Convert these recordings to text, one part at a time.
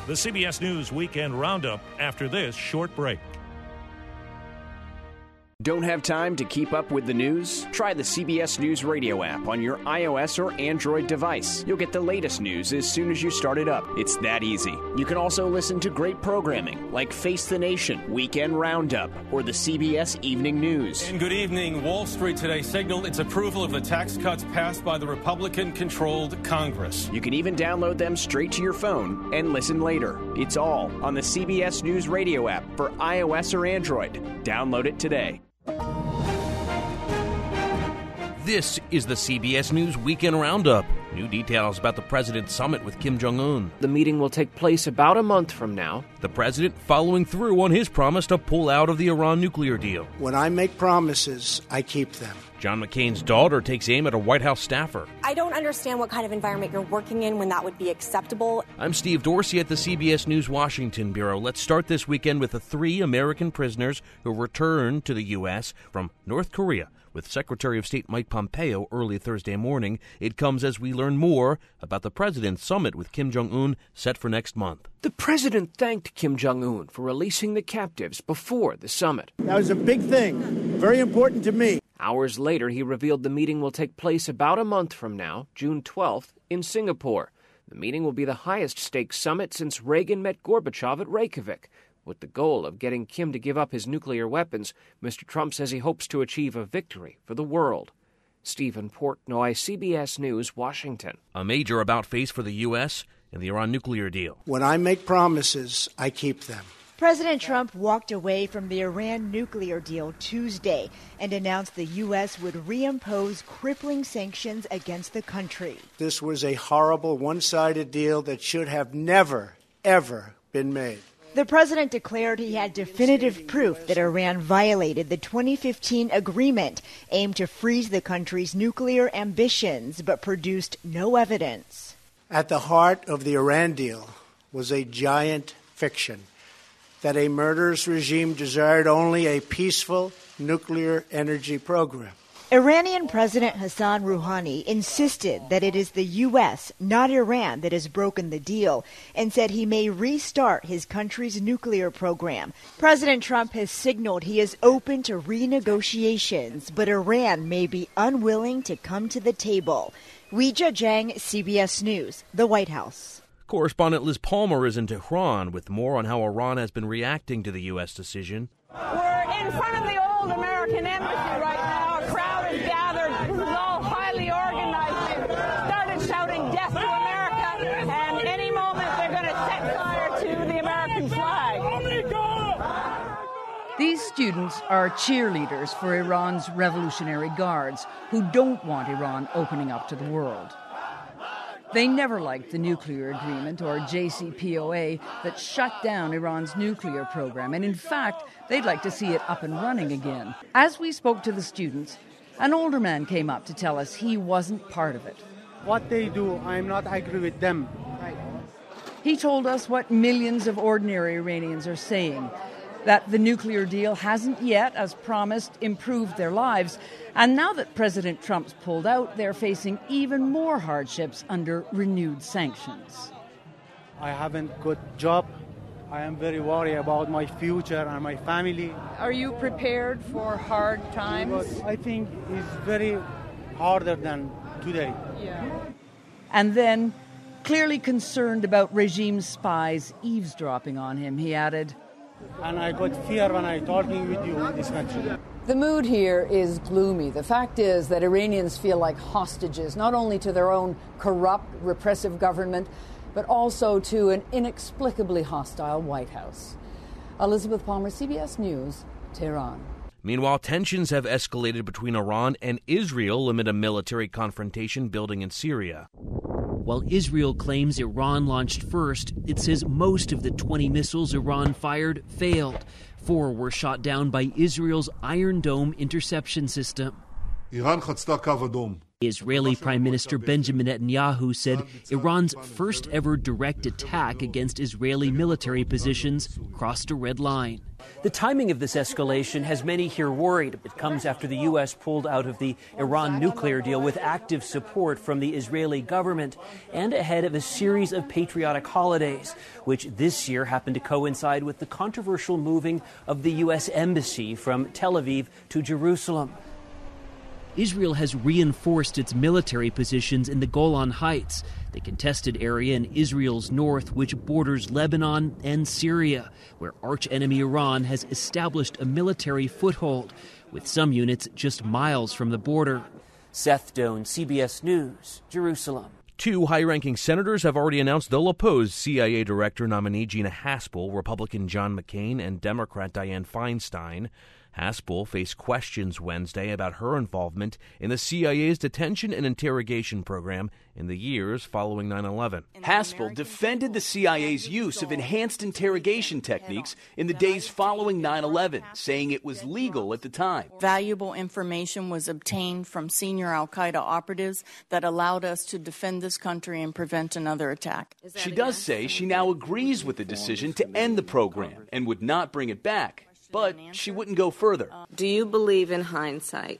The CBS News Weekend Roundup after this short break. Don't have time to keep up with the news? Try the CBS News Radio app on your iOS or Android device. You'll get the latest news as soon as you start it up. It's that easy. You can also listen to great programming like Face the Nation, Weekend Roundup, or the CBS Evening News. And good evening. Wall Street today signaled its approval of the tax cuts passed by the Republican-controlled Congress. You can even download them straight to your phone and listen later. It's all on the CBS News Radio app for iOS or Android. Download it today. This is the CBS News Weekend Roundup. New details about the President's summit with Kim Jong-un. The meeting will take place about a month from now. The President following through on his promise to pull out of the Iran nuclear deal. When I make promises, I keep them. John McCain's daughter takes aim at a White House staffer. I don't understand what kind of environment you're working in when that would be acceptable. I'm Steve Dorsey at the CBS News Washington Bureau. Let's start this weekend with the 3 American prisoners who returned to the U.S. from North Korea with Secretary of State Mike Pompeo early Thursday morning. It comes as we learn more about the President's summit with Kim Jong-un set for next month. The President thanked Kim Jong-un for releasing the captives before the summit. That was a big thing, very important to me. Hours later, he revealed the meeting will take place about a month from now, June 12th, in Singapore. The meeting will be the highest-stakes summit since Reagan met Gorbachev at Reykjavik. With the goal of getting Kim to give up his nuclear weapons, Mr. Trump says he hopes to achieve a victory for the world. Stephen Portnoy, CBS News, Washington. A major about-face for the U.S. and the Iran nuclear deal. When I make promises, I keep them. President Trump walked away from the Iran nuclear deal Tuesday and announced the U.S. would reimpose crippling sanctions against the country. This was a horrible, one-sided deal that should have never, ever been made. The president declared he had definitive proof that Iran violated the 2015 agreement aimed to freeze the country's nuclear ambitions, but produced no evidence. At the heart of the Iran deal was a giant fiction that a murderous regime desired only a peaceful nuclear energy program. Iranian President Hassan Rouhani insisted that it is the U.S., not Iran, that has broken the deal and said he may restart his country's nuclear program. President Trump has signaled he is open to renegotiations, but Iran may be unwilling to come to the table. Weijia Jiang, CBS News, the White House. Correspondent Liz Palmer is in Tehran with more on how Iran has been reacting to the U.S. decision. We're in front of the old American embassy right now. A crowd is gathered. This is all highly organized. They've started shouting death to America, and any moment they're going to set fire to the American flag. These students are cheerleaders for Iran's Revolutionary Guards who don't want Iran opening up to the world. They never liked the nuclear agreement, or JCPOA, that shut down Iran's nuclear program. And in fact, they'd like to see it up and running again. As we spoke to the students, an older man came up to tell us he wasn't part of it. What they do, I'm not agree with them. Right. He told us what millions of ordinary Iranians are saying, that the nuclear deal hasn't yet, as promised, improved their lives. And now that President Trump's pulled out, they're facing even more hardships under renewed sanctions. I haven't got a job. I am very worried about my future and my family. Are you prepared for hard times? But I think it's very harder than today. Yeah. And then, clearly concerned about regime spies eavesdropping on him, he added, and I got fear when I talking with you in this country. The mood here is gloomy. The fact is that Iranians feel like hostages, not only to their own corrupt, repressive government, but also to an inexplicably hostile White House. Elizabeth Palmer, CBS News, Tehran. Meanwhile, tensions have escalated between Iran and Israel amid a military confrontation building in Syria. While Israel claims Iran launched first, it says most of the 20 missiles Iran fired failed. 4 were shot down by Israel's Iron Dome interception system. Iran Israeli Prime Minister Benjamin Netanyahu said Iran's first ever direct attack against Israeli military positions crossed a red line. The timing of this escalation has many here worried. It comes after the U.S. pulled out of the Iran nuclear deal with active support from the Israeli government and ahead of a series of patriotic holidays, which this year happened to coincide with the controversial moving of the U.S. embassy from Tel Aviv to Jerusalem. Israel has reinforced its military positions in the Golan Heights, the contested area in Israel's north which borders Lebanon and Syria, where arch-enemy Iran has established a military foothold, with some units just miles from the border. Seth Doane, CBS News, Jerusalem. 2 high-ranking senators have already announced they'll oppose CIA Director nominee Gina Haspel, Republican John McCain, and Democrat Dianne Feinstein. Haspel faced questions Wednesday about her involvement in the CIA's detention and interrogation program in the years following 9/11. Haspel defended the CIA's use of enhanced interrogation techniques in the days following 9/11, saying it was legal at the time. Valuable information was obtained from senior al-Qaeda operatives that allowed us to defend this country and prevent another attack. She does say she now agrees with the decision to end the program and would not bring it back. But she wouldn't go further. Do you believe in hindsight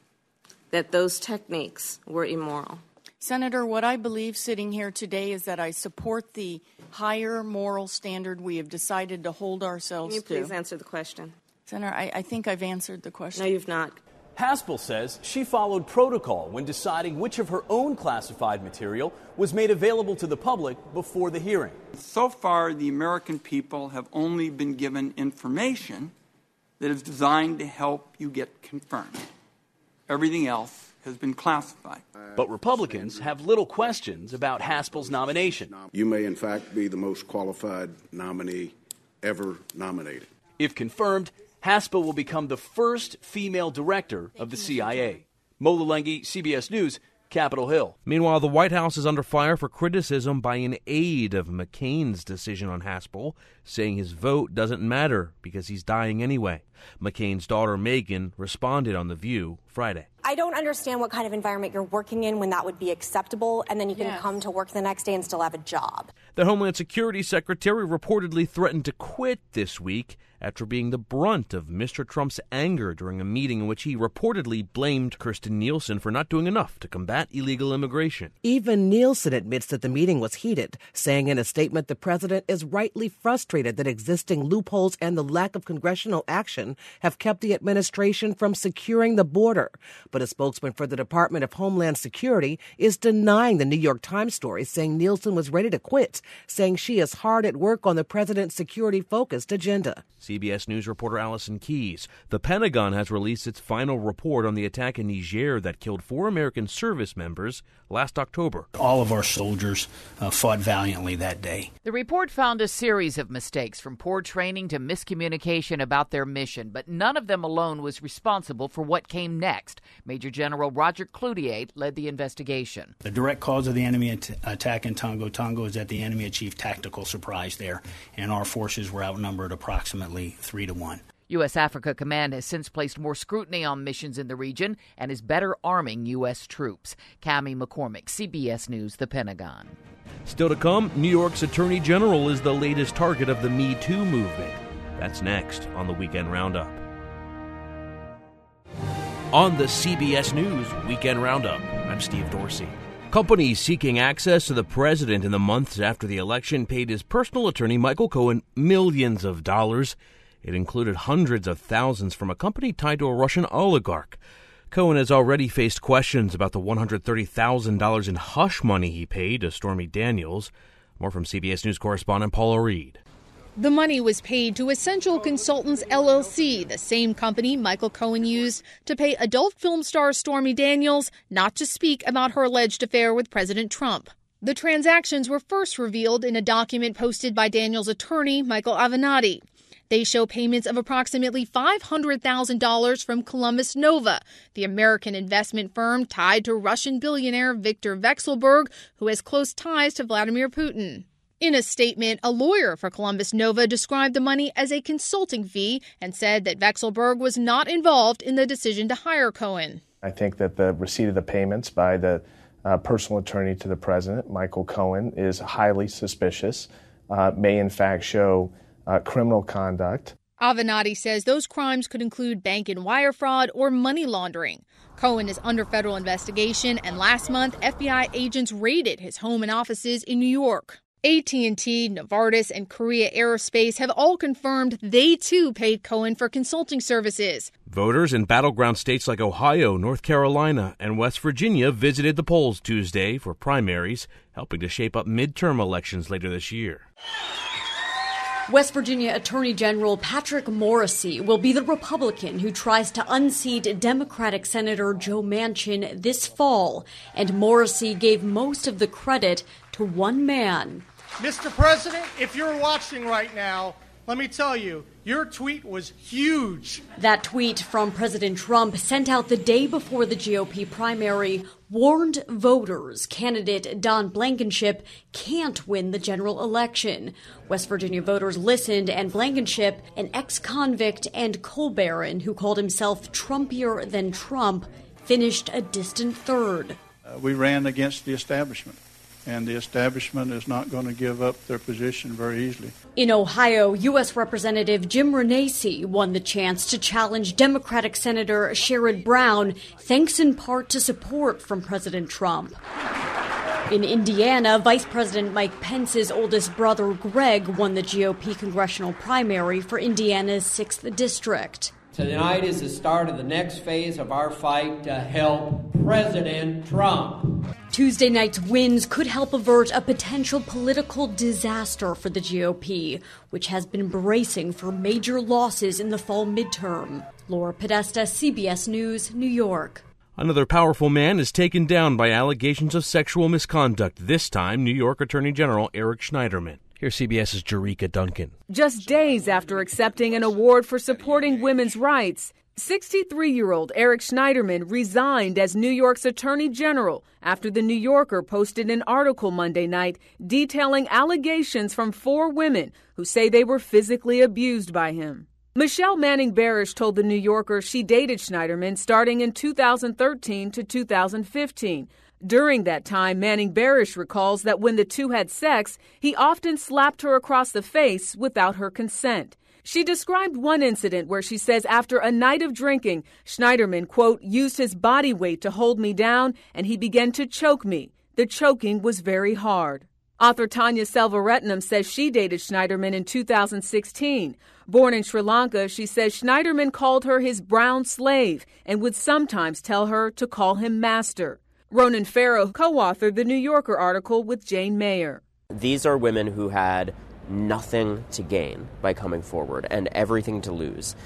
that those techniques were immoral? Senator, what I believe sitting here today is that I support the higher moral standard we have decided to hold ourselves to. Can you please answer the question? Senator, I think I've answered the question. No, you've not. Haspel says she followed protocol when deciding which of her own classified material was made available to the public before the hearing. So far, the American people have only been given information that is designed to help you get confirmed. Everything else has been classified. But Republicans have little questions about Haspel's nomination. You may, in fact, be the most qualified nominee ever nominated. If confirmed, Haspel will become the first female director of the CIA. Mo Lulenge, CBS News, Capitol Hill. Meanwhile, the White House is under fire for criticism by an aide of McCain's decision on Haspel, saying his vote doesn't matter because he's dying anyway. McCain's daughter, Megan, responded on The View Friday. I don't understand what kind of environment you're working in when that would be acceptable, and then you can come to work the next day and still have a job. The Homeland Security Secretary reportedly threatened to quit this week after being the brunt of Mr. Trump's anger during a meeting in which he reportedly blamed Kirstjen Nielsen for not doing enough to combat illegal immigration. Even Nielsen admits that the meeting was heated, saying in a statement the president is rightly frustrated that existing loopholes and the lack of congressional action have kept the administration from securing the border. But a spokesman for the Department of Homeland Security is denying the New York Times story, saying Nielsen was ready to quit, saying she is hard at work on the president's security-focused agenda. CBS News reporter Allison Keyes. The Pentagon has released its final report on the attack in Niger that killed 4 American service members last October. All of our soldiers fought valiantly that day. The report found a series of mistakes, from poor training to miscommunication about their mission, but none of them alone was responsible for what came next. Major General Roger Cloutier led the investigation. The direct cause of the enemy attack in Tongo Tongo is that the enemy achieved tactical surprise there, and our forces were outnumbered approximately 3-1. U.S. Africa Command has since placed more scrutiny on missions in the region and is better arming U.S. troops. Cammie McCormick, CBS News, The Pentagon. Still to come, New York's Attorney General is the latest target of the Me Too movement. That's next on the Weekend Roundup. On the CBS News Weekend Roundup, I'm Steve Dorsey. Companies seeking access to the president in the months after the election paid his personal attorney, Michael Cohen, millions of dollars. It included hundreds of thousands from a company tied to a Russian oligarch. Cohen has already faced questions about the $130,000 in hush money he paid to Stormy Daniels. More from CBS News correspondent Paula Reed. The money was paid to Essential Consultants, LLC, the same company Michael Cohen used to pay adult film star Stormy Daniels not to speak about her alleged affair with President Trump. The transactions were first revealed in a document posted by Daniels' attorney, Michael Avenatti. They show payments of approximately $500,000 from Columbus Nova, the American investment firm tied to Russian billionaire Viktor Vekselberg, who has close ties to Vladimir Putin. In a statement, a lawyer for Columbus Nova described the money as a consulting fee and said that Vekselberg was not involved in the decision to hire Cohen. I think that the receipt of the payments by the personal attorney to the president, Michael Cohen, is highly suspicious, may in fact show criminal conduct. Avenatti says those crimes could include bank and wire fraud or money laundering. Cohen is under federal investigation, and last month, FBI agents raided his home and offices in New York. AT&T, Novartis, and Korea Aerospace have all confirmed they, too, paid Cohen for consulting services. Voters in battleground states like Ohio, North Carolina, and West Virginia visited the polls Tuesday for primaries, helping to shape up midterm elections later this year. West Virginia Attorney General Patrick Morrisey will be the Republican who tries to unseat Democratic Senator Joe Manchin this fall, and Morrisey gave most of the credit to one man. Mr. President, if you're watching right now, let me tell you, your tweet was huge. That tweet from President Trump, sent out the day before the GOP primary, warned voters candidate Don Blankenship can't win the general election. West Virginia voters listened, and Blankenship, an ex-convict and coal baron who called himself Trumpier than Trump, finished a distant third. We ran against the establishment, and the establishment is not going to give up their position very easily. In Ohio, U.S. Representative Jim Renacci won the chance to challenge Democratic Senator Sherrod Brown, thanks in part to support from President Trump. In Indiana, Vice President Mike Pence's oldest brother, Greg, won the GOP congressional primary for Indiana's 6th district. Tonight is the start of the next phase of our fight to help President Trump. Tuesday night's wins could help avert a potential political disaster for the GOP, which has been bracing for major losses in the fall midterm. Laura Podesta, CBS News, New York. Another powerful man is taken down by allegations of sexual misconduct, this time New York Attorney General Eric Schneiderman. Here's CBS's Jerika Duncan. Just days after accepting an award for supporting women's rights, 63-year-old Eric Schneiderman resigned as New York's Attorney General after The New Yorker posted an article Monday night detailing allegations from 4 women who say they were physically abused by him. Michelle Manning Barish told The New Yorker she dated Schneiderman starting in 2013 to 2015. During that time, Manning Barish recalls that when the two had sex, he often slapped her across the face without her consent. She described one incident where she says after a night of drinking, Schneiderman, quote, used his body weight to hold me down and he began to choke me. The choking was very hard. Author Tanya Selvaratnam says she dated Schneiderman in 2016. Born in Sri Lanka, she says Schneiderman called her his brown slave and would sometimes tell her to call him master. Ronan Farrow co-authored the New Yorker article with Jane Mayer. These are women who had nothing to gain by coming forward and everything to lose.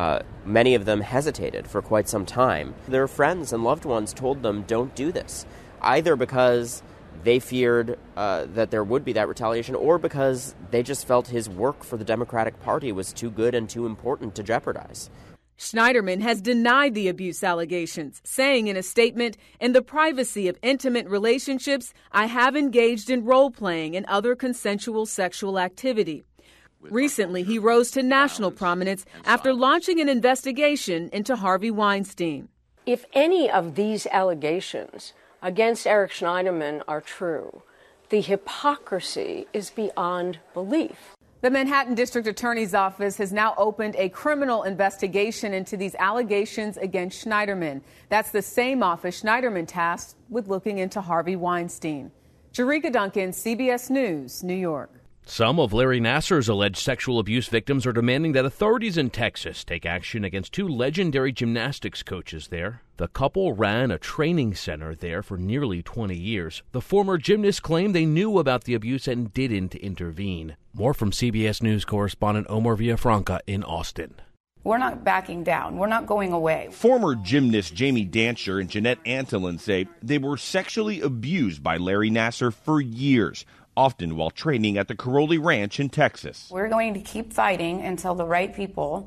Many of them hesitated for quite some time. Their friends and loved ones told them, don't do this, either because they feared that there would be that retaliation or because they just felt his work for the Democratic Party was too good and too important to jeopardize. Schneiderman has denied the abuse allegations, saying in a statement, "In the privacy of intimate relationships, I have engaged in role-playing and other consensual sexual activity." Recently, he rose to national prominence after launching an investigation into Harvey Weinstein. If any of these allegations against Eric Schneiderman are true, the hypocrisy is beyond belief. The Manhattan District Attorney's Office has now opened a criminal investigation into these allegations against Schneiderman. That's the same office Schneiderman tasked with looking into Harvey Weinstein. Jerika Duncan, CBS News, New York. Some of Larry Nassar's alleged sexual abuse victims are demanding that authorities in Texas take action against 2 legendary gymnastics coaches there. The couple ran a training center there for nearly 20 years. The former gymnasts claim they knew about the abuse and didn't intervene. More from CBS News correspondent Omar Villafranca in Austin. We're not backing down. We're not going away. Former gymnast Jamie Dancher and Jeanette Antolin say they were sexually abused by Larry Nassar for years, often while training at the Caroli Ranch in Texas. We're going to keep fighting until the right people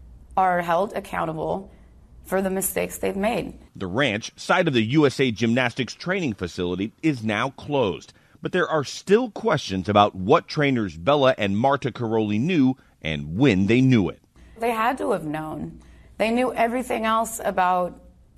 are held accountable for the mistakes they've made. The ranch, site of the USA Gymnastics training facility, is now closed. But there are still questions about what trainers Bella and Marta Caroli knew and when they knew it. They had to have known. They knew everything else about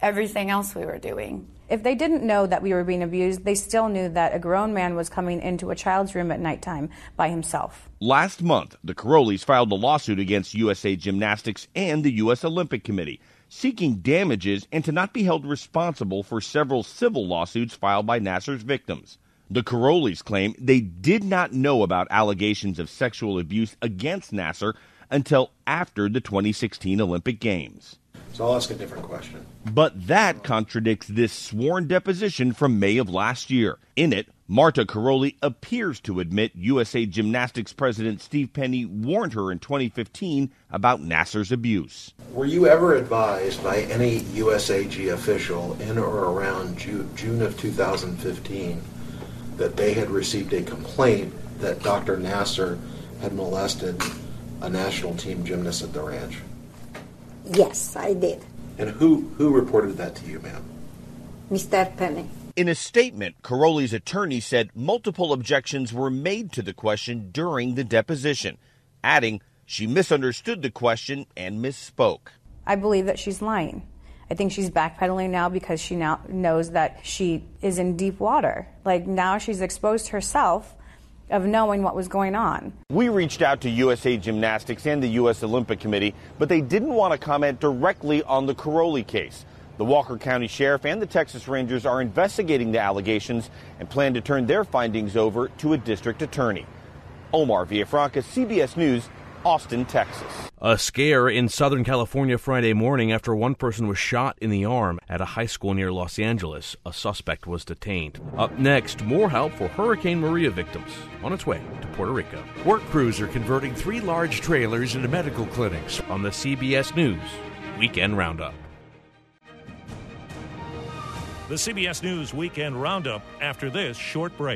everything else we were doing. If they didn't know that we were being abused, they still knew that a grown man was coming into a child's room at nighttime by himself. Last month, the Karolyis filed a lawsuit against USA Gymnastics and the U.S. Olympic Committee, seeking damages and to not be held responsible for several civil lawsuits filed by Nassar's victims. The Karolyis claim they did not know about allegations of sexual abuse against Nassar until after the 2016 Olympic Games. So I'll ask a different question. But that contradicts this sworn deposition from May of last year. In it, Marta Karolyi appears to admit USA Gymnastics President Steve Penny warned her in 2015 about Nassar's abuse. Were you ever advised by any USAG official in or around June of 2015 that they had received a complaint that Dr. Nassar had molested a national team gymnast at the ranch? Yes, I did. And who reported that to you, ma'am? Mr. Penny. In a statement, Karolyi's attorney said multiple objections were made to the question during the deposition, adding she misunderstood the question and misspoke. I believe that she's lying. I think she's backpedaling now because she now knows that she is in deep water. Like, now she's exposed herself of knowing what was going on. We reached out to USA Gymnastics and the U.S. Olympic Committee, but they didn't want to comment directly on the Karolyi case. The Walker County Sheriff and the Texas Rangers are investigating the allegations and plan to turn their findings over to a district attorney. Omar Villafranca, CBS News, Austin, Texas. A scare in Southern California Friday morning after one person was shot in the arm at a high school near Los Angeles. A suspect was detained. Up next, more help for Hurricane Maria victims on its way to Puerto Rico. Work crews are converting 3 large trailers into medical clinics. On the CBS News Weekend Roundup. The CBS News Weekend Roundup after this short break.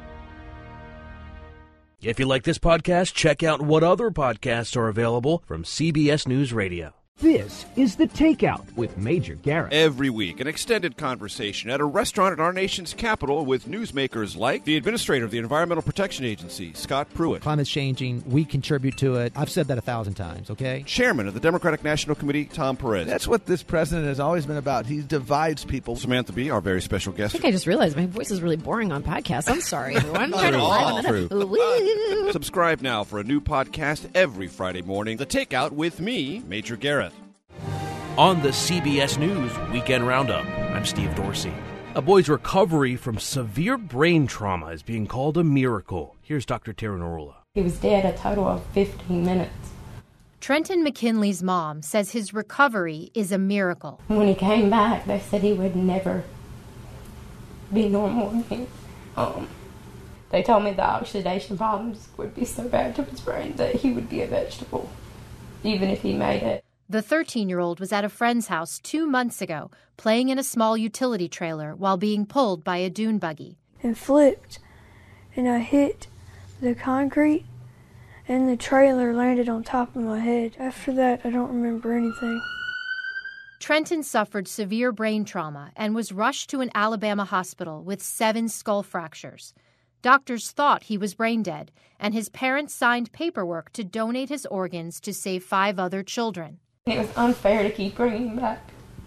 If you like this podcast, check out what other podcasts are available from CBS News Radio. This is The Takeout with Major Garrett. Every week, an extended conversation at a restaurant in our nation's capital with newsmakers like the administrator of the Environmental Protection Agency, Scott Pruitt. Climate's changing. We contribute to it. I've said that 1,000 times, okay? Chairman of the Democratic National Committee, Tom Perez. That's what this president has always been about. He divides people. Samantha Bee, our very special guest. I think I just realized my voice is really boring on podcasts. I'm sorry, everyone. Subscribe now for a new podcast every Friday morning. The Takeout with me, Major Garrett. On the CBS News Weekend Roundup, I'm Steve Dorsey. A boy's recovery from severe brain trauma is being called a miracle. Here's Dr. Tara Narula. He was dead a total of 15 minutes. Trenton McKinley's mom says his recovery is a miracle. When he came back, they said he would never be normal again. They told me the oxidation problems would be so bad to his brain that he would be a vegetable, even if he made it. The 13-year-old was at a friend's house 2 months ago, playing in a small utility trailer while being pulled by a dune buggy. And flipped, and I hit the concrete, and the trailer landed on top of my head. After that, I don't remember anything. Trenton suffered severe brain trauma and was rushed to an Alabama hospital with 7 skull fractures. Doctors thought he was brain dead, and his parents signed paperwork to donate his organs to save 5 other children. It was unfair to keep bringing him back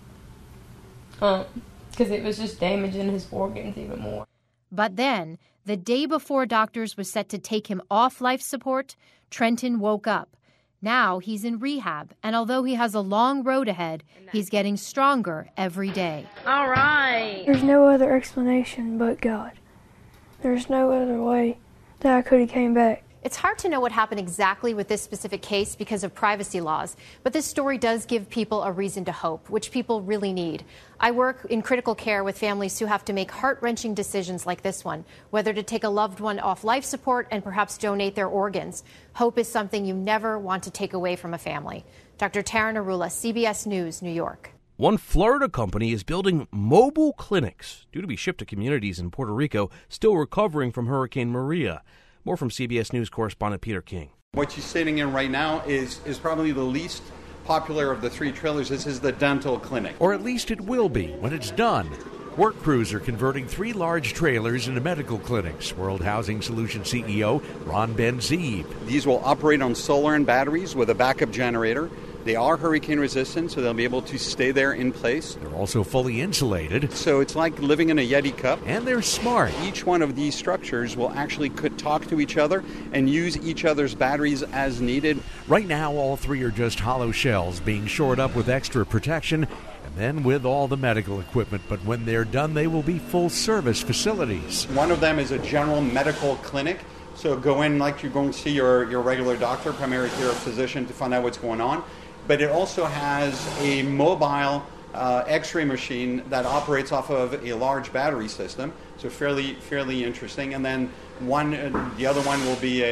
because it was just damaging his organs even more. But then, the day before doctors were set to take him off life support, Trenton woke up. Now he's in rehab, and although he has a long road ahead, he's getting stronger every day. All right. There's no other explanation but God. There's no other way that I could have came back. It's hard to know what happened exactly with this specific case because of privacy laws, but this story does give people a reason to hope, which people really need. I work in critical care with families who have to make heart-wrenching decisions like this one, whether to take a loved one off life support and perhaps donate their organs. Hope is something you never want to take away from a family. Dr. Tara Narula, CBS News, New York. One Florida company is building mobile clinics due to be shipped to communities in Puerto Rico still recovering from Hurricane Maria. More from CBS News correspondent Peter King. What you're sitting in right now is probably the least popular of the 3 trailers. This is the dental clinic. Or at least it will be when it's done. Work crews are converting 3 large trailers into medical clinics. World Housing Solutions CEO Ron Ben-Zeeb. These will operate on solar and batteries with a backup generator. They are hurricane resistant, so they'll be able to stay there in place. They're also fully insulated. So it's like living in a Yeti cup. And they're smart. Each one of these structures will actually could talk to each other and use each other's batteries as needed. Right now, all three are just hollow shells being shored up with extra protection and then with all the medical equipment. But when they're done, they will be full-service facilities. One of them is a general medical clinic. So go in like you're going to see your regular doctor, primary care physician, to find out what's going on. But it also has a mobile X-ray machine that operates off of a large battery system, so fairly interesting. And then the other one will be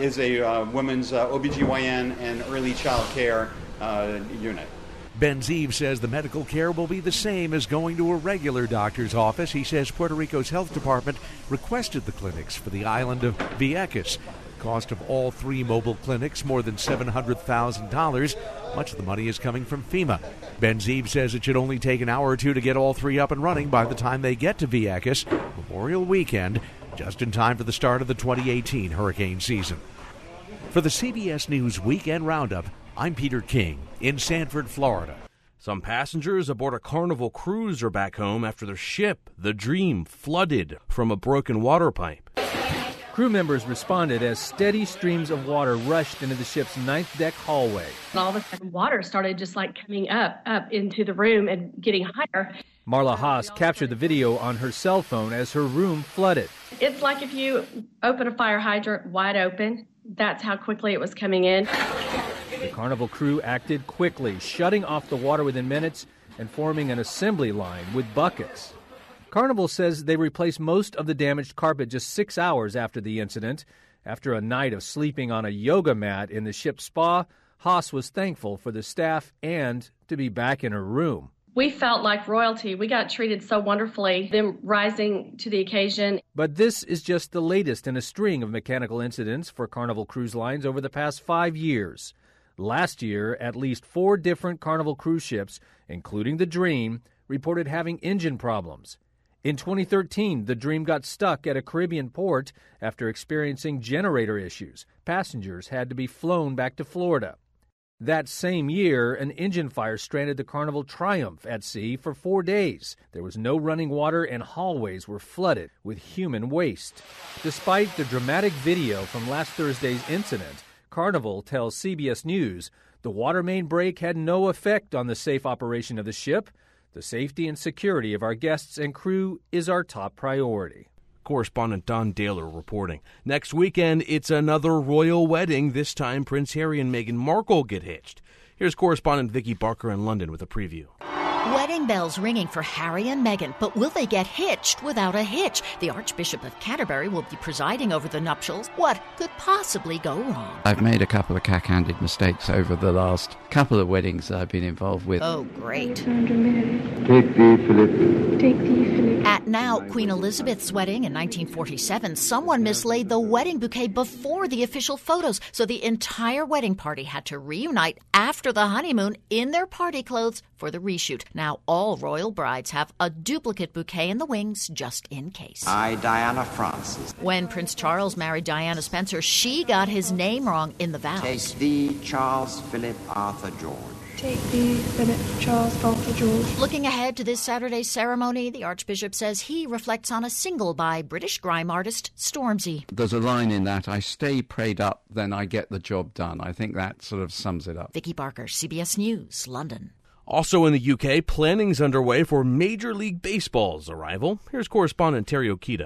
a women's OBGYN and early child care unit. Benzeev says the medical care will be the same as going to a regular doctor's office. He says Puerto Rico's health department requested the clinics for the island of Vieques. Cost of all three mobile clinics, more than $700,000. Much of the money is coming from FEMA. Benzeev says it should only take an hour or two to get all three up and running by the time they get to Vieques, Memorial Weekend, just in time for the start of the 2018 hurricane season. For the CBS News Weekend Roundup, I'm Peter King in Sanford, Florida. Some passengers aboard a Carnival cruise are back home after their ship, the Dream, flooded from a broken water pipe. Crew members responded as steady streams of water rushed into the ship's 9th deck hallway. And all of a sudden, water started just like coming up into the room and getting higher. Marla Haas captured the video on her cell phone as her room flooded. It's like if you open a fire hydrant wide open. That's how quickly it was coming in. The Carnival crew acted quickly, shutting off the water within minutes and forming an assembly line with buckets. Carnival says they replaced most of the damaged carpet just 6 hours after the incident. After a night of sleeping on a yoga mat in the ship's spa, Haas was thankful for the staff and to be back in her room. We felt like royalty. We got treated so wonderfully, them rising to the occasion. But this is just the latest in a string of mechanical incidents for Carnival Cruise Lines over the past 5 years. Last year, at least 4 different Carnival cruise ships, including the Dream, reported having engine problems. In 2013, the Dream got stuck at a Caribbean port after experiencing generator issues. Passengers had to be flown back to Florida. That same year, an engine fire stranded the Carnival Triumph at sea for 4 days. There was no running water and hallways were flooded with human waste. Despite the dramatic video from last Thursday's incident, Carnival tells CBS News the water main break had no effect on the safe operation of the ship. The safety and security of our guests and crew is our top priority. Correspondent Don Daler reporting. Next weekend, it's another royal wedding. This time, Prince Harry and Meghan Markle get hitched. Here's correspondent Vicky Barker in London with a preview. Wedding bells ringing for Harry and Meghan, but will they get hitched without a hitch? The Archbishop of Canterbury will be presiding over the nuptials. What could possibly go wrong? I've made a couple of cack-handed mistakes over the last couple of weddings that I've been involved with. Oh, great. Take thee, Philip. Take thee, Philip. At now, Queen Elizabeth's wedding in 1947, someone mislaid the wedding bouquet before the official photos, so the entire wedding party had to reunite after the honeymoon in their party clothes for the reshoot. Now all royal brides have a duplicate bouquet in the wings just in case. I, Diana Francis. When Prince Charles married Diana Spencer, she got his name wrong in the vows. Take thee, Charles Philip Arthur George. Take thee, Philip Charles Arthur George. Looking ahead to this Saturday's ceremony, the Archbishop says he reflects on a single by British grime artist Stormzy. There's a line in that, I stay prayed up, then I get the job done. I think that sort of sums it up. Vicky Barker, CBS News, London. Also in the UK, planning's underway for Major League Baseball's arrival. Here's correspondent Terry Okita.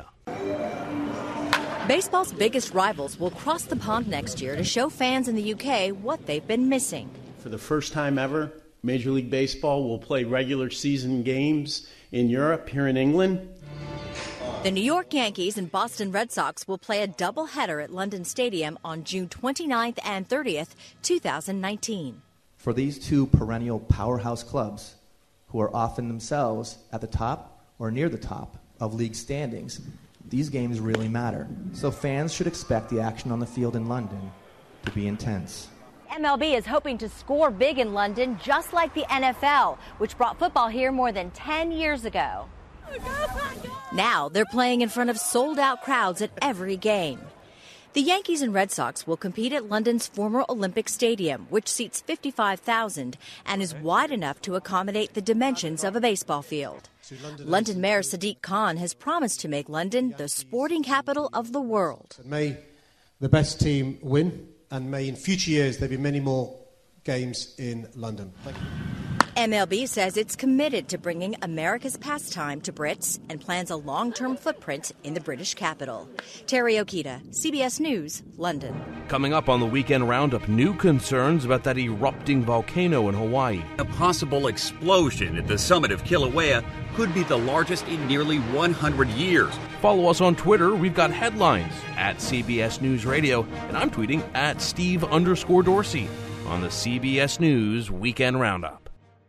Baseball's biggest rivals will cross the pond next year to show fans in the UK what they've been missing. For the first time ever, Major League Baseball will play regular season games in Europe, here in England. The New York Yankees and Boston Red Sox will play a doubleheader at London Stadium on June 29th and 30th, 2019. For these two perennial powerhouse clubs, who are often themselves at the top or near the top of league standings, these games really matter. So fans should expect the action on the field in London to be intense. MLB is hoping to score big in London, just like the NFL, which brought football here more than 10 years ago. Now they're playing in front of sold-out crowds at every game. The Yankees and Red Sox will compete at London's former Olympic Stadium, which seats 55,000 and is wide enough to accommodate the dimensions of a baseball field. London Mayor Sadiq Khan has promised to make London the sporting capital of the world. May the best team win, and may in future years there be many more games in London. Thank you. MLB says it's committed to bringing America's pastime to Brits and plans a long-term footprint in the British capital. Terry Okita, CBS News, London. Coming up on the Weekend Roundup, new concerns about that erupting volcano in Hawaii. A possible explosion at the summit of Kilauea could be the largest in nearly 100 years. Follow us on Twitter. We've got headlines at CBS News Radio, and I'm tweeting at Steve_Dorsey on the CBS News Weekend Roundup.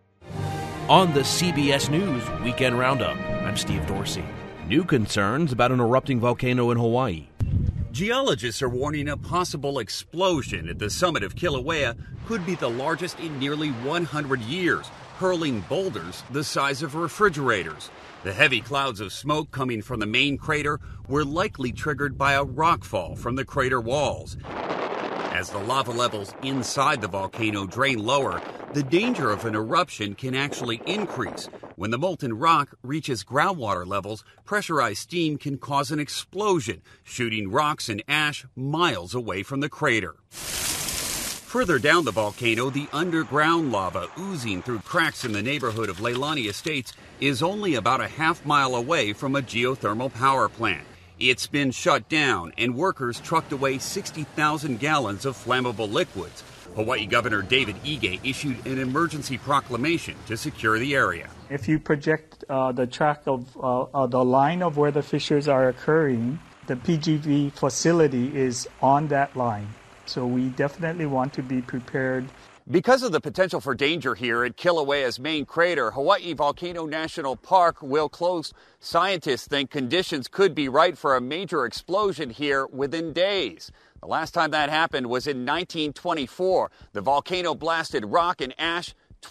On the CBS News Weekend Roundup, I'm Steve Dorsey. New concerns about an erupting volcano in Hawaii. Geologists are warning a possible explosion at the summit of Kilauea could be the largest in nearly 100 years, hurling boulders the size of refrigerators. The heavy clouds of smoke coming from the main crater were likely triggered by a rockfall from the crater walls. As the lava levels inside the volcano drain lower, the danger of an eruption can actually increase. When the molten rock reaches groundwater levels, pressurized steam can cause an explosion, shooting rocks and ash miles away from the crater. Further down the volcano, the underground lava oozing through cracks in the neighborhood of Leilani Estates is only about a half-mile away from a geothermal power plant. It's been shut down, and workers trucked away 60,000 gallons of flammable liquids. Hawaii Governor David Ige issued an emergency proclamation to secure the area. If you project the track of the line of where the fissures are occurring, the PGV facility is on that line. So we definitely want to be prepared. Because of the potential for danger here at Kilauea's main crater, Hawaii Volcano National Park will close. Scientists think conditions could be right for a major explosion here within days. The last time that happened was in 1924. The volcano blasted rock and ash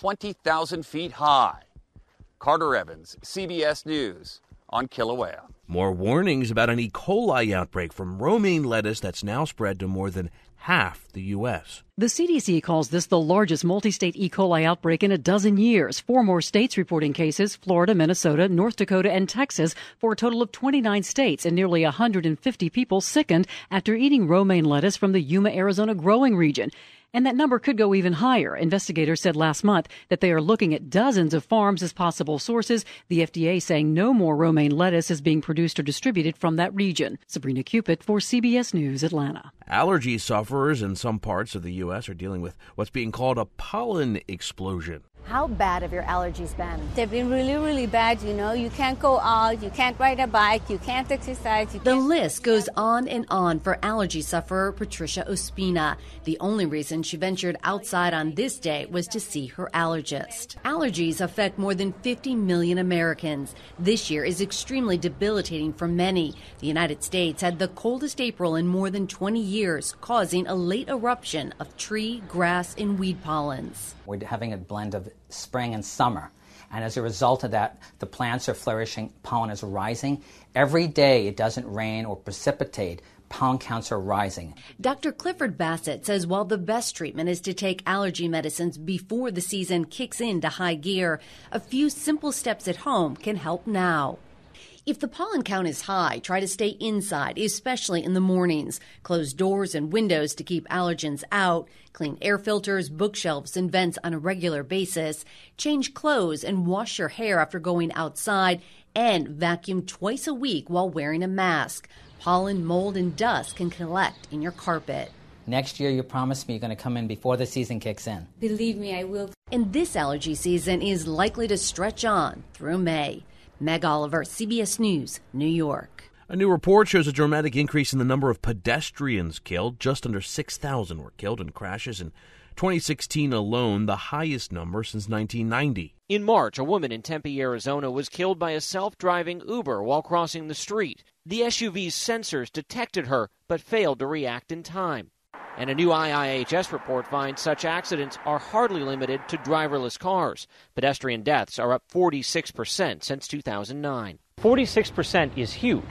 20,000 feet high. Carter Evans, CBS News, on Kilauea. More warnings about an E. coli outbreak from romaine lettuce that's now spread to more than half the U.S. The CDC calls this the largest multi-state E. coli outbreak in a dozen years. 4 more states reporting cases: Florida, Minnesota, North Dakota, and Texas, for a total of 29 states, and nearly 150 people sickened after eating romaine lettuce from the Yuma, Arizona growing region. And that number could go even higher. Investigators said last month that they are looking at dozens of farms as possible sources. The FDA saying no more romaine lettuce is being produced or distributed from that region. Sabrina Cupid for CBS News, Atlanta. Allergy sufferers in some parts of the U.S. are dealing with what's being called a pollen explosion. How bad have your allergies been? They've been really, really bad. You know, you can't go out, you can't ride a bike, you can't exercise. The list goes on and on for allergy sufferer Patricia Ospina. The only reason she ventured outside on this day was to see her allergist. Allergies affect more than 50 million Americans. This year is extremely debilitating for many. The United States had the coldest April in more than 20 years, causing a late eruption of tree, grass, and weed pollens. We're having a blend of spring and summer. And as a result of that, the plants are flourishing, pollen is rising. Every day it doesn't rain or precipitate, pollen counts are rising. Dr. Clifford Bassett says while the best treatment is to take allergy medicines before the season kicks into high gear, a few simple steps at home can help now. If the pollen count is high, try to stay inside, especially in the mornings. Close doors and windows to keep allergens out. Clean air filters, bookshelves, and vents on a regular basis. Change clothes and wash your hair after going outside. And vacuum twice a week while wearing a mask. Pollen, mold, and dust can collect in your carpet. Next year, you promised me you're going to come in before the season kicks in. Believe me, I will. And this allergy season is likely to stretch on through May. Meg Oliver, CBS News, New York. A new report shows a dramatic increase in the number of pedestrians killed. Just under 6,000 were killed in crashes in 2016 alone, the highest number since 1990. In March, a woman in Tempe, Arizona was killed by a self-driving Uber while crossing the street. The SUV's sensors detected her but failed to react in time. And a new IIHS report finds such accidents are hardly limited to driverless cars. Pedestrian deaths are up 46% since 2009. 46% is huge.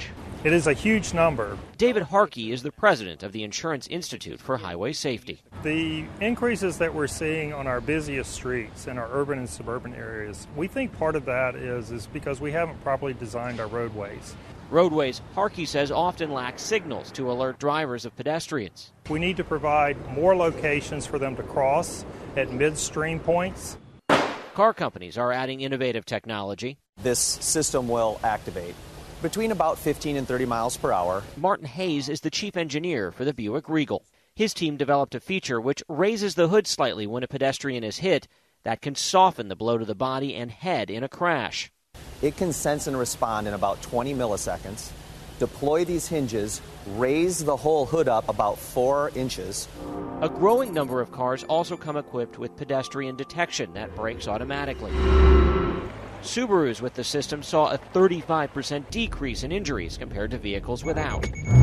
It is a huge number. David Harkey is the president of the Insurance Institute for Highway Safety. The increases that we're seeing on our busiest streets in our urban and suburban areas, we think part of that is because we haven't properly designed our roadways. Roadways, Harkey says, often lack signals to alert drivers of pedestrians. We need to provide more locations for them to cross at midstream points. Car companies are adding innovative technology. This system will activate between about 15 and 30 miles per hour. Martin Hayes is the chief engineer for the Buick Regal. His team developed a feature which raises the hood slightly when a pedestrian is hit. That can soften the blow to the body and head in a crash. It can sense and respond in about 20 milliseconds, deploy these hinges, raise the whole hood up about 4 inches. A growing number of cars also come equipped with pedestrian detection that brakes automatically. Subarus with the system saw a 35% decrease in injuries compared to vehicles without.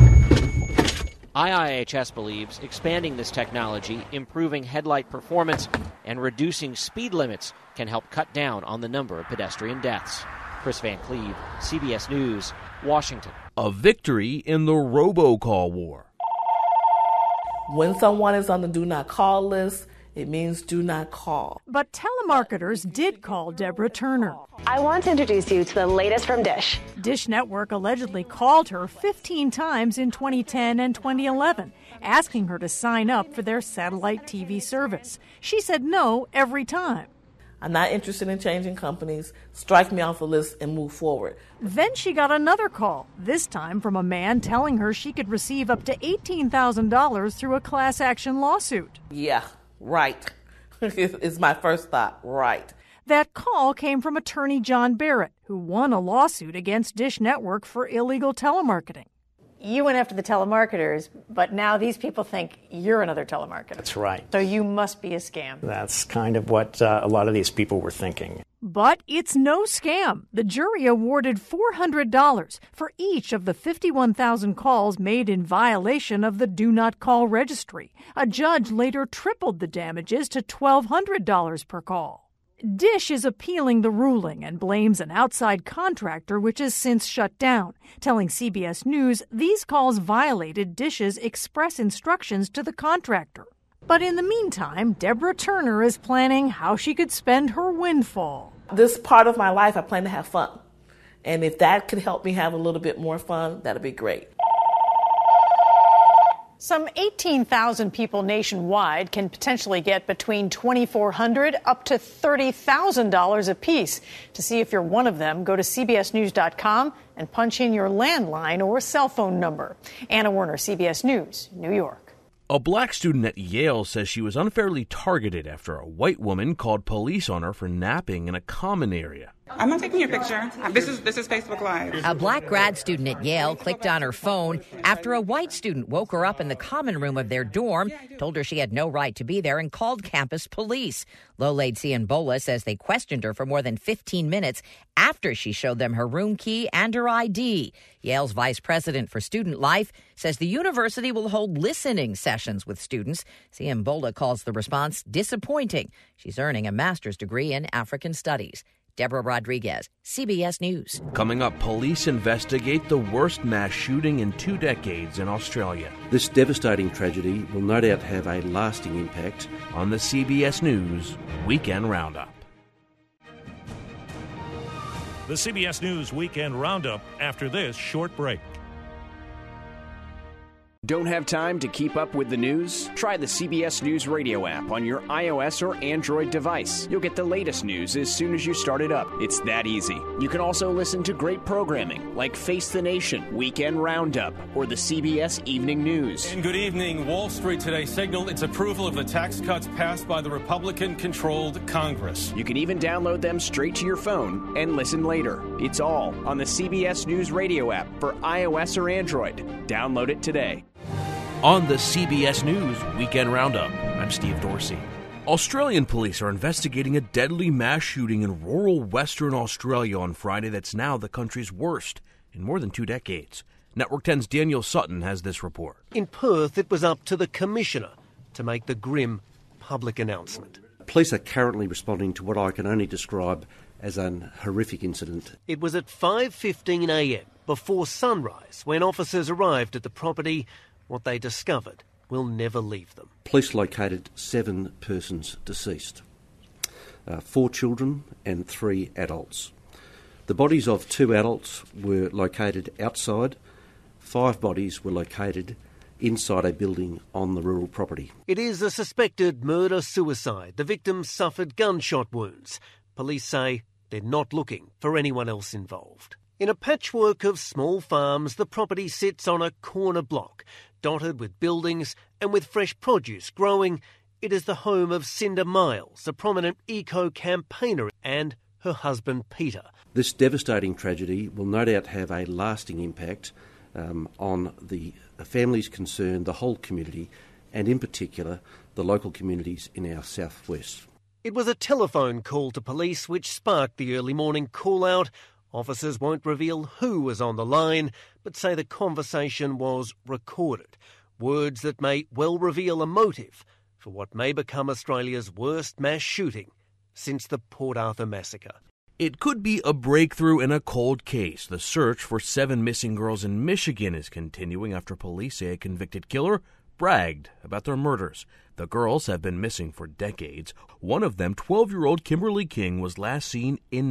IIHS believes expanding this technology, improving headlight performance, and reducing speed limits can help cut down on the number of pedestrian deaths. Chris Van Cleve, CBS News, Washington. A victory in the robocall war. When someone is on the do not call list, it means do not call. But telemarketers did call Deborah Turner. I want to introduce you to the latest from Dish. Dish Network allegedly called her 15 times in 2010 and 2011, asking her to sign up for their satellite TV service. She said no every time. I'm not interested in changing companies. Strike me off the list and move forward. Then she got another call, this time from a man telling her she could receive up to $18,000 through a class action lawsuit. Yeah. Right. Is my first thought. Right. That call came from attorney John Barrett, who won a lawsuit against Dish Network for illegal telemarketing. You went after the telemarketers, but now these people think you're another telemarketer. That's right. So you must be a scam. That's kind of what a lot of these people were thinking. But it's no scam. The jury awarded $400 for each of the 51,000 calls made in violation of the Do Not Call registry. A judge later tripled the damages to $1,200 per call. Dish is appealing the ruling and blames an outside contractor which has since shut down, telling CBS News these calls violated Dish's express instructions to the contractor. But in the meantime, Deborah Turner is planning how she could spend her windfall. This part of my life, I plan to have fun. And if that could help me have a little bit more fun, that'd be great. Some 18,000 people nationwide can potentially get between $2,400 up to $30,000 apiece. To see if you're one of them, go to cbsnews.com and punch in your landline or cell phone number. Anna Werner, CBS News, New York. A black student at Yale says she was unfairly targeted after a white woman called police on her for napping in a common area. I'm not taking your picture. This is Facebook Live. A black grad student at Yale clicked on her phone after a white student woke her up in the common room of their dorm, told her she had no right to be there, and called campus police. Lolaide Ciambola says they questioned her for more than 15 minutes after she showed them her room key and her ID. Yale's vice president for student life says the university will hold listening sessions with students. Ciambola calls the response disappointing. She's earning a master's degree in African studies. Deborah Rodriguez, CBS News. Coming up, police investigate the worst mass shooting in 2 decades in Australia. This devastating tragedy will no doubt have a lasting impact on the CBS News Weekend Roundup. The CBS News Weekend Roundup after this short break. Don't have time to keep up with the news? Try the CBS News Radio app on your iOS or Android device. You'll get the latest news as soon as you start it up. It's that easy. You can also listen to great programming like Face the Nation, Weekend Roundup, or the CBS Evening News. And good evening. Wall Street today signaled its approval of the tax cuts passed by the Republican-controlled Congress. You can even download them straight to your phone and listen later. It's all on the CBS News Radio app for iOS or Android. Download it today. On the CBS News Weekend Roundup, I'm Steve Dorsey. Australian police are investigating a deadly mass shooting in rural Western Australia on Friday that's now the country's worst in more than 2 decades. Network 10's Daniel Sutton has this report. In Perth, it was up to the Commissioner to make the grim public announcement. Police are currently responding to what I can only describe as an horrific incident. It was at 5:15 a.m, before sunrise, when officers arrived at the property. What they discovered will never leave them. Police located 7 persons deceased, 4 children and 3 adults. The bodies of 2 adults were located outside. 5 bodies were located inside a building on the rural property. It is a suspected murder-suicide. The victims suffered gunshot wounds. Police say they're not looking for anyone else involved. In a patchwork of small farms, the property sits on a corner block, dotted with buildings and with fresh produce growing. It is the home of Cinda Miles, a prominent eco-campaigner, and her husband Peter. This devastating tragedy will no doubt have a lasting impact on the families concerned, the whole community, and in particular the local communities in our southwest. It was a telephone call to police which sparked the early morning call-out. Officers won't reveal who was on the line, but say the conversation was recorded. Words that may well reveal a motive for what may become Australia's worst mass shooting since the Port Arthur massacre. It could be a breakthrough in a cold case. The search for 7 missing girls in Michigan is continuing after police say a convicted killer bragged about their murders. The girls have been missing for decades. One of them, 12-year-old Kimberly King, was last seen in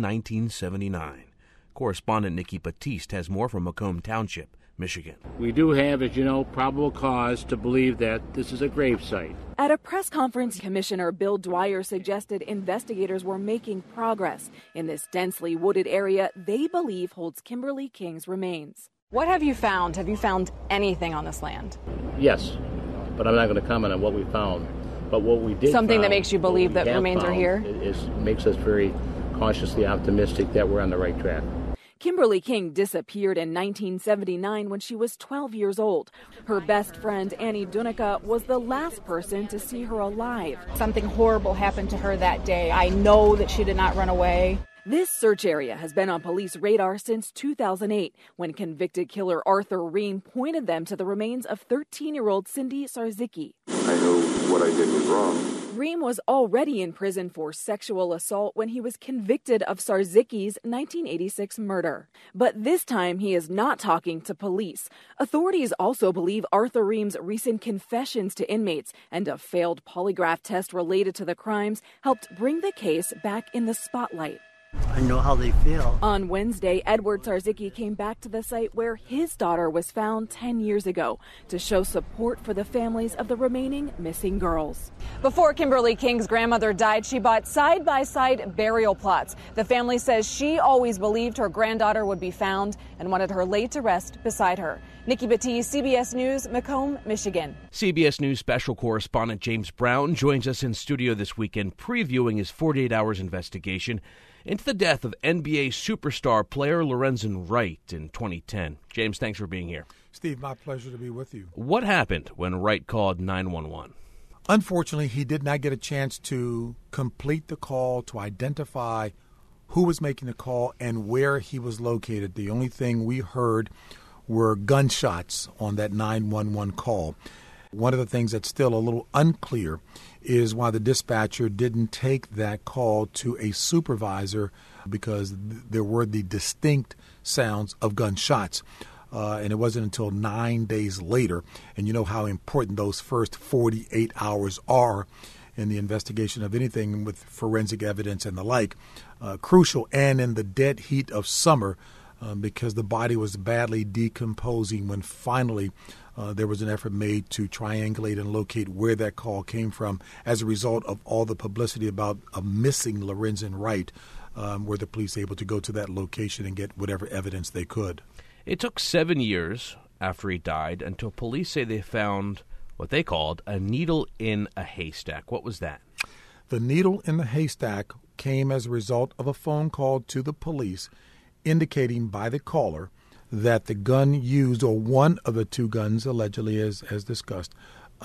1979. Correspondent Nikki Batiste has more from Macomb Township, Michigan. We do have, as you know, probable cause to believe that this is a grave site. At a press conference, Commissioner Bill Dwyer suggested investigators were making progress in this densely wooded area they believe holds Kimberly King's remains. What have you found? Have you found anything on this land? Yes, but I'm not going to comment on what we found. But what we did Something found, that makes you believe that remains are here? Makes us very cautiously optimistic that we're on the right track. Kimberly King disappeared in 1979 when she was 12 years old. Her best friend, Annie Dunica, was the last person to see her alive. Something horrible happened to her that day. I know that she did not run away. This search area has been on police radar since 2008, when convicted killer Arthur Ream pointed them to the remains of 13-year-old Cindy Sarzicki. I know what I did was wrong. Ream was already in prison for sexual assault when he was convicted of Sarzicki's 1986 murder. But this time he is not talking to police. Authorities also believe Arthur Ream's recent confessions to inmates and a failed polygraph test related to the crimes helped bring the case back in the spotlight. I know how they feel. On Wednesday, Edward Sarzicki came back to the site where his daughter was found 10 years ago to show support for the families of the remaining missing girls. Before Kimberly King's grandmother died, she bought side-by-side burial plots. The family says she always believed her granddaughter would be found and wanted her laid to rest beside her. Nikki Batiste, CBS News, Macomb, Michigan. CBS News special correspondent James Brown joins us in studio this weekend previewing his 48 Hours investigation into the death of NBA superstar player Lorenzen Wright in 2010. James, thanks for being here. Steve, my pleasure to be with you. What happened when Wright called 911? Unfortunately, he did not get a chance to complete the call, to identify who was making the call and where he was located. The only thing we heard were gunshots on that 911 call. One of the things that's still a little unclear is why the dispatcher didn't take that call to a supervisor, because there were the distinct sounds of gunshots. And it wasn't until 9 days later, and you know how important those first 48 hours are in the investigation of anything with forensic evidence and the like, crucial, and in the dead heat of summer, because the body was badly decomposing when finally there was an effort made to triangulate and locate where that call came from as a result of all the publicity about a missing Lorenzen Wright. Were the police able to go to that location and get whatever evidence they could? It took 7 years after he died until police say they found what they called a needle in a haystack. What was that? The needle in the haystack came as a result of a phone call to the police indicating by the caller that the gun used, or one of the 2 guns allegedly as discussed,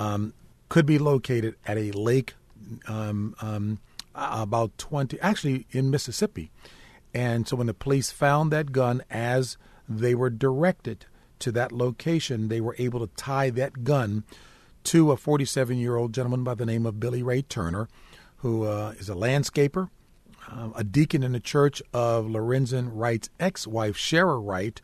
could be located at a lake about 20, actually in Mississippi. And so when the police found that gun as they were directed to that location, they were able to tie that gun to a 47-year-old gentleman by the name of Billy Ray Turner, who is a landscaper, a deacon in the church of Lorenzen Wright's ex-wife, Shara Wright,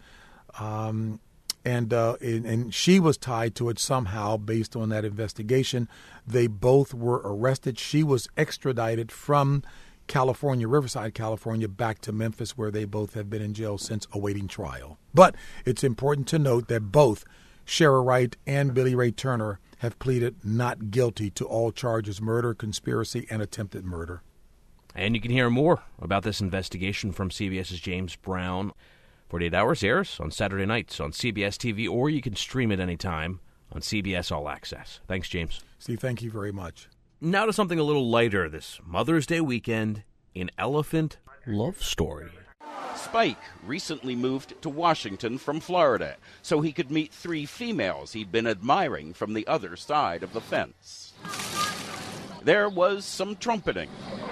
and she was tied to it somehow based on that investigation. They both were arrested. She was extradited from California, Riverside, California, back to Memphis, where they both have been in jail since awaiting trial. But it's important to note that both Shara Wright and Billy Ray Turner have pleaded not guilty to all charges: murder, conspiracy, and attempted murder. And you can hear more about this investigation from CBS's James Brown. 48 Hours airs on Saturday nights on CBS TV, or you can stream it anytime on CBS All Access. Thanks, James. Steve, thank you very much. Now to something a little lighter this Mother's Day weekend, an elephant love story. Spike recently moved to Washington from Florida so he could meet 3 females he'd been admiring from the other side of the fence. There was some trumpeting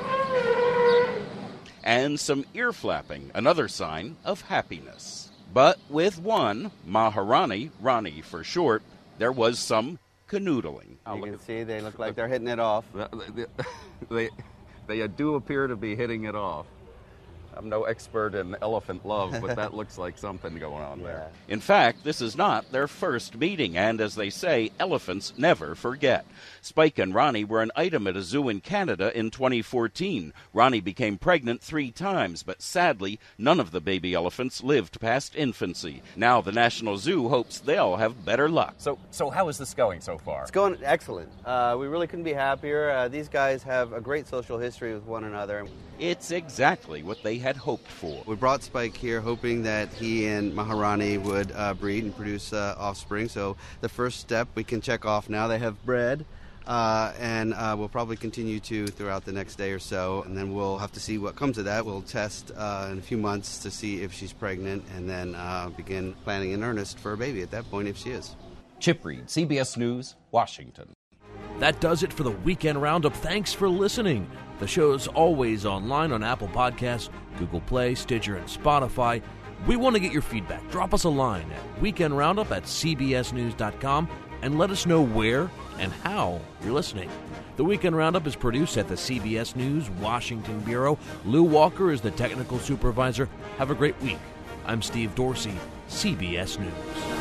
and some ear flapping, another sign of happiness. But with one, Maharani, Ronnie for short, there was some canoodling. You can see they look like they're hitting it off. They do appear to be hitting it off. I'm no expert in elephant love, but that looks like something going on there. In fact, this is not their first meeting, and as they say, elephants never forget. Spike and Ronnie were an item at a zoo in Canada in 2014. Ronnie became pregnant 3 times, but sadly, none of the baby elephants lived past infancy. Now the National Zoo hopes they'll have better luck. So how is this going so far? It's going excellent. We really couldn't be happier. These guys have a great social history with one another. It's exactly what they had hoped for. We brought Spike here hoping that he and Maharani would breed and produce offspring. So the first step we can check off now. They have bred, and we'll probably continue to throughout the next day or so. And then we'll have to see what comes of that. We'll test in a few months to see if she's pregnant, and then begin planning in earnest for a baby at that point if she is. Chip Reed, CBS News, Washington. That does it for the Weekend Roundup. Thanks for listening. The show's always online on Apple Podcasts, Google Play, Stitcher, and Spotify. We want to get your feedback. Drop us a line at weekendroundup@cbsnews.com and let us know where and how you're listening. The Weekend Roundup is produced at the CBS News Washington Bureau. Lou Walker is the technical supervisor. Have a great week. I'm Steve Dorsey, CBS News.